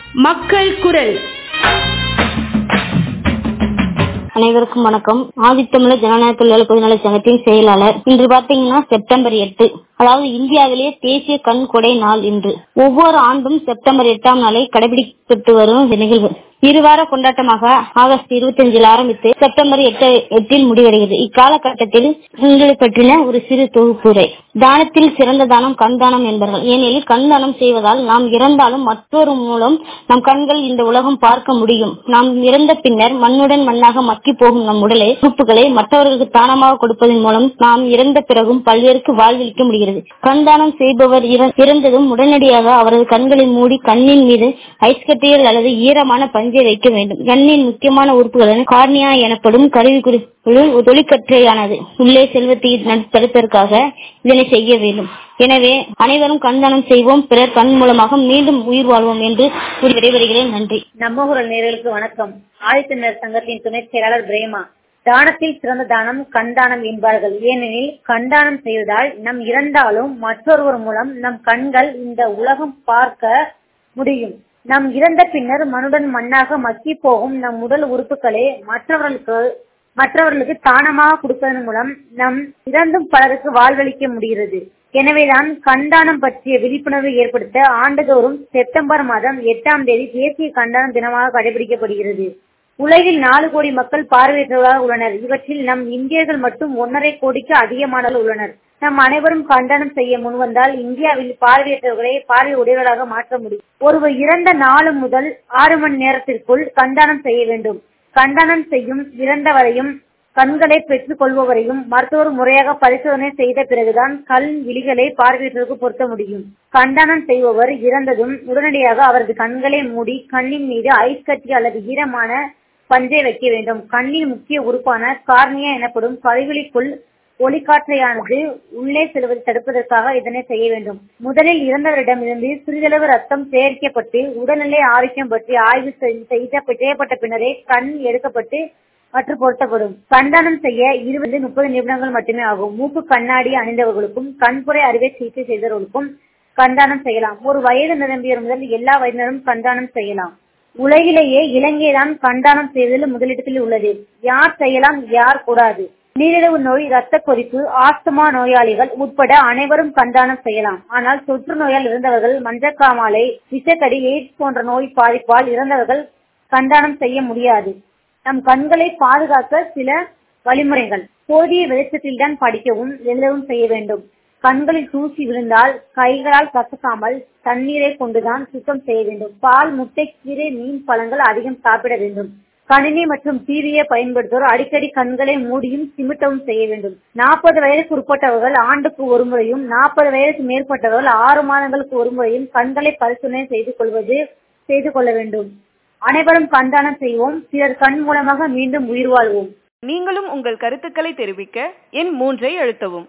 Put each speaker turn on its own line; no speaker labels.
மக்கள் குரல்.
அனைவருக்கும் வணக்கம். ஆதித்தமிழர் ஜனநாயக தொழிலாளர் பொதுநல சங்கத்தின் செயலாளர். இன்று பாத்தீங்கன்னா செப்டம்பர் 8, அதாவது இந்தியாவிலேயே தேசிய கண் கொடை நாள். இன்று ஒவ்வொரு ஆண்டும் செப்டம்பர் 8ஆம் நாளை கடைபிடிக்கப்பட்டு வரும் இந்த நிகழ்வு இருவார கொண்டாட்டமாக ஆகஸ்ட் 25 ஆரம்பித்து செப்டம்பர் 8 முடிவடைகிறது. இக்காலகட்டத்தில் கண்களை பற்றின ஒரு சிறு தொகுப்புரை. தானத்தில் சிறந்த தானம் கண் தானம் என்பார்கள். ஏனெனில் கண் தானம் செய்வதால் நாம் இறந்தாலும் மற்றொரு மூலம் நம் கண்கள் இந்த உலகம் பார்க்க முடியும். நாம் இறந்த பின்னர் மண்ணுடன் மண்ணாக மக்கி போகும் நம் உடலை உறுப்புகளை மற்றவர்களுக்கு தானமாக கொடுப்பதன் மூலம் நாம் இறந்த பிறகும் பல்வேறுக்கு வாழ்வளிக்க முடிகிறது. கண் தானம் செய்பவர் இறந்ததும் உடனடியாக அவரது கண்களை மூடி கண்ணின் மீது ஐஸ் கட்டிகள் அல்லது ஈரமான பஞ்சை வைக்க வேண்டும். கண்ணின் முக்கியமான உறுப்புகள் கார்னியா எனப்படும் கருவிக்குள் தொழிற்கற்றையானது உள்ளே செல்வத்தை தடுப்பதற்காக இதனை செய்ய வேண்டும். எனவே அனைவரும் கண் தானம் செய்வோம், பிறர் கண் மூலமாக மீண்டும் உயிர் வாழ்வோம் என்று கூறி விடைபெறுகிறேன். நன்றி.
நம்ம ஊரல் நேயர்களுக்கு வணக்கம். ஆதித்தமிழர் சங்கத்தின் துணை செயலாளர் பிரேமா. தானத்தில் சிறந்த தானம் கண் தானம் என்பார்கள். ஏனெனில் கண் தானம் செய்வதால் நம் இறந்தாலும் மற்றொருவர் மூலம் நம் கண்கள் இந்த உலகம் பார்க்க முடியும். நம் இறந்த பின்னர் மண்ணுடன் மண்ணாக மக்கி போகும் நம் உடல் உறுப்புகளை மற்றவர்களுக்கு தானமாக கொடுப்பதன் மூலம் நம் இறந்தும் பலருக்கு வாழ்வளிக்க முடிகிறது. எனவேதான் கண்தானம் பற்றிய விழிப்புணர்வு ஏற்படுத்த ஆண்டுதோறும் செப்டம்பர் மாதம் 8ஆம் தேதி தேசிய கண்தான தினமாக கடைபிடிக்கப்படுகிறது. உலகில் 4 கோடி மக்கள் பார்வையற்றவர்களாக உள்ளனர். இவற்றில் நம் இந்தியர்கள் மட்டும் 1.5 கோடிக்கு அதிகமானவர்கள் உள்ளனர். நம் அனைவரும் கண்தானம் செய்ய முன்வந்தால் இந்தியாவில் பார்வையற்றவர்களை பார்வை உடையவர்களாக மாற்ற முடியும். ஒருவர் இறந்த 4 முதல் 6 மணி நேரத்திற்குள் கண்தானம் செய்ய வேண்டும். கண்தானம் செய்யும் இறந்தவரையும் கண்களை பெற்றுக் கொள்பவரையும் மருத்துவர் முறையாக பரிசோதனை செய்த பிறகுதான் கண் விழிகளை பார்வையற்றவருக்கு பொருத்த முடியும். கண்தானம் செய்பவர் இறந்ததும் உடனடியாக அவரது கண்களை மூடி கண்ணின் மீது ஐஸ் கட்டி அல்லது ஈரமான பஞ்சை வைக்க வேண்டும். கண்ணின் முக்கிய உறுப்பான கார்னியா எனப்படும் கருவிழிக்குள் ஒளிக்காற்றையானது உள்ளே செல்வதை தடுப்பதற்காக இதனை செய்ய வேண்டும். முதலில் இறந்தவரிடமிருந்து சிறிதளவு ரத்தம் சேகரிக்கப்பட்டு உடல்நிலை ஆரோக்கியம் பற்றி ஆய்வு செய்யப்பட்ட பின்னரே கண் எடுக்கப்பட்டு மற்றும் பொருத்தப்படும். கண்தானம் செய்ய 20-30 நிமிடங்கள் மட்டுமே ஆகும். மூக்கு கண்ணாடி அணிந்தவர்களுக்கும் கண்புரை அறுவை சிகிச்சை செய்தவர்களுக்கும் கண்தானம் செய்யலாம். ஒரு வயது நிரம்பியவர் முதல் எல்லா வயதினரும் கண்தானம் செய்யலாம். உலகிலேயே இலங்கைதான் கண்தானம் செய்வதில் முதலிடத்தில் உள்ளது. யார் செய்யலாம், யார் கூடாது? நீரிழிவு நோய், இரத்த கொதிப்பு, ஆஸ்துமா நோயாளிகள் உட்பட அனைவரும் கண்தானம் செய்யலாம். ஆனால் தொற்று நோயால் இறந்தவர்கள், மஞ்சக்காமாலை, விஷக்கடி, எய்ட்ஸ் போன்ற நோய் பாதிப்பால் இறந்தவர்கள் கண்தானம் செய்ய முடியாது. நம் கண்களை பாதுகாக்க சில வழிமுறைகள். போதிய வெளிச்சத்தில் தான் படிக்கவும் எழுதவும் செய்ய வேண்டும். கண்களில் தூசி விழுந்தால் கைகளால் கசக்காமல் தண்ணீரை கொண்டுதான் சுத்தம் செய்ய வேண்டும். பால், முட்டை, கீரை, மீன், பழங்கள் அதிகம் சாப்பிட வேண்டும். கணினி மற்றும் டிவியை பயன்படுத்துவோர் அடிக்கடி கண்களை மூடியும் சிமிட்டவும் செய்ய வேண்டும். 40 வயதுக்கு உட்பட்டவர்கள் ஆண்டுக்கு ஒரு முறையும் 40 வயதுக்கு மேற்பட்டவர்கள் 6 மாதங்களுக்கு ஒரு முறையும் கண்களை பரிசோதனை செய்து கொள்ள வேண்டும். அனைவரும் கண்தானம் செய்வோம், பிறர் கண் மூலமாக மீண்டும் உயிர் வாழ்வோம்.
நீங்களும் உங்கள் கருத்துக்களை தெரிவிக்க எண் 3 அழுத்தவும்.